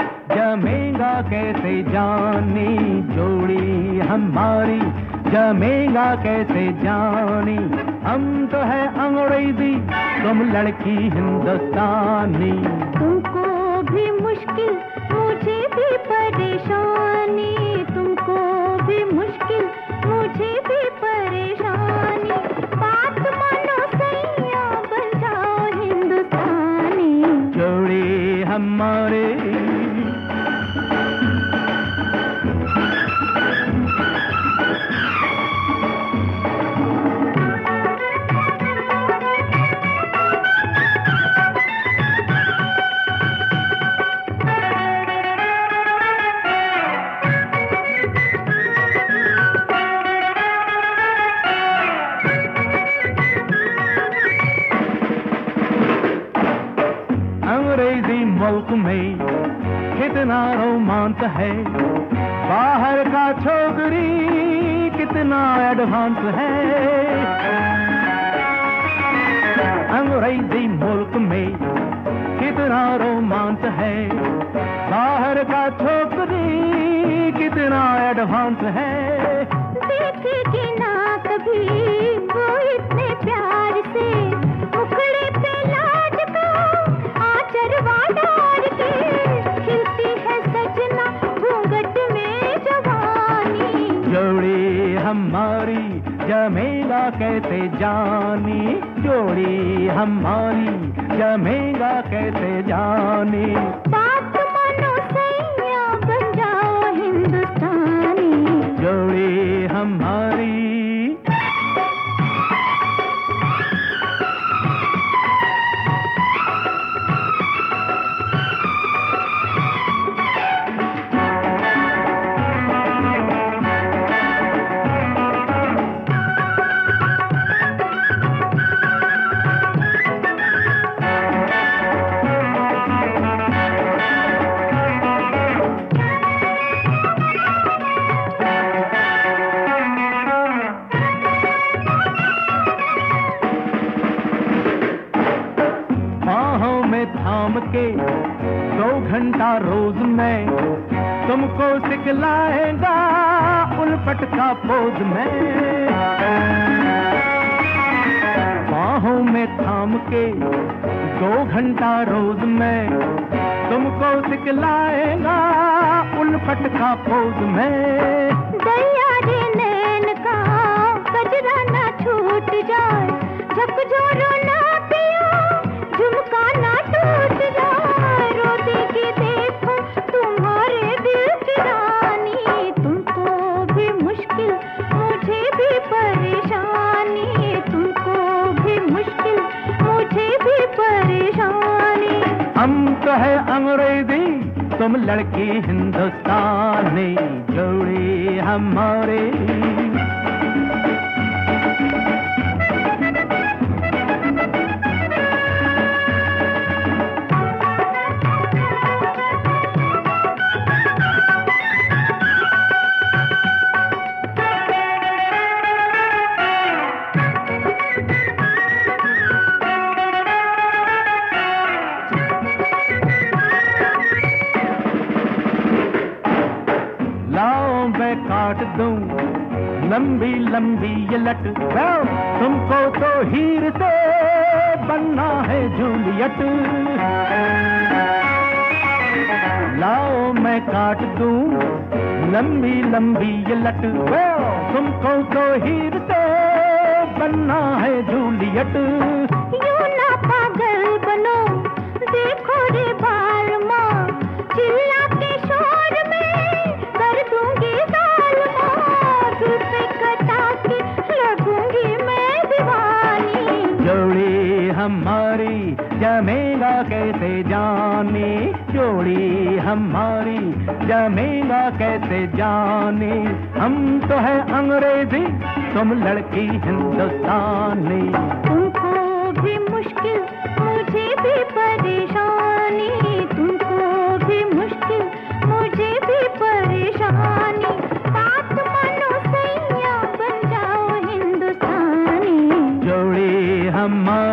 जमेगा कैसे जानी जोड़ी हमारी, जमेगा कैसे जानी। हम तो है अंग्रेजी, तुम लड़की हिंदुस्तानी। तुमको भी मुश्किल, मुझे भी परेशानी, तुमको भी मुश्किल, मुझे भी परेशानी। बात मानो सैया, बन जाओ हिंदुस्तानी। जोड़ी हमारी अंग्रेजी मुल्क में कितना रोमांच है, बाहर का छोकरी कितना एडवांस है। अंग्रेजी मुल्क में कितना रोमांच है, बाहर का छोकरी कितना एडवांस है। देखेगी ना कभी वो इतने प्यार से, मुखड़े पे लाज का आचरवा डार के, खिलती है सजना घूंघट में जवानी। जोड़ी हमारी जमेगा कैसे जानी, जोड़ी हमारी जमेगा कैसे जानी। बात मानो सैया, बन जाओ हिंदुस्तानी। जोड़ी हमारी थाम के 2 घंटा रोज में तुमको सिखलाएगा उल्फट का पोज में। बाहों में थाम के 2 घंटा रोज में तुमको सिखलाएगा उल्फट का पोज में। दया रे नैन का कजरा ना छूट जाए, झकझोरो ना पियो, झुमका ना टूट जाए। रो देगी देखो तुम्हारे दिल की रानी। तुमको भी मुश्किल, मुझे भी परेशानी, तुमको भी मुश्किल, मुझे भी परेशानी। हम तो है अंग्रेजी, तुम लड़की हिंदुस्तानी। जोड़ी हमारी काट दूं लंबी लंबी ये लट। तुमको तो हीर से बनना है जूलियट। लाओ मैं काट दूं लंबी लंबी ये लट। तुमको तो हीर से बनना है जूलियट। यूं ना पागल बनो, देखो रे बाल माँ, चिल्ला के शोर में कर दूंगी जाल माँ। जुल्फे कटा के लगूंगी मैं दीवानी। जोड़ी हमारी जमेगा कैसे जानी, जोड़ी हमारी जमेगा कैसे जानी। हम तो है अंग्रेजी, तुम लड़की हिंदुस्तानी। तुमको भी मुश्किल, मुझे भी परेशानी, तुमको भी मुश्किल, मुझे भी परेशानी। बात मानो सैया, बन जाओ हिंदुस्तानी। जोड़ी हमारी